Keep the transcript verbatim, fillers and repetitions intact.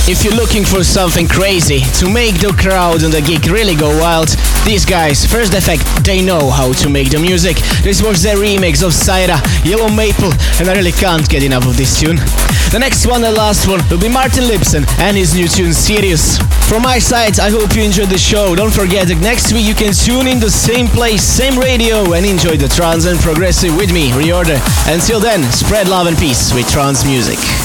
If you're looking for something crazy to make the crowd and the gig really go wild, these guys, First Effect, they know how to make the music. This was their remix of Saira, Yellow Maple, and I really can't get enough of this tune. The next one, the last one, will be Martin Lipson and his new tune Sirius. From my side, I hope you enjoyed the show. Don't forget that next week you can tune in the same place, same radio, and enjoy the trance and progressive with me, Reorder. Until then, spread love and peace with trance music.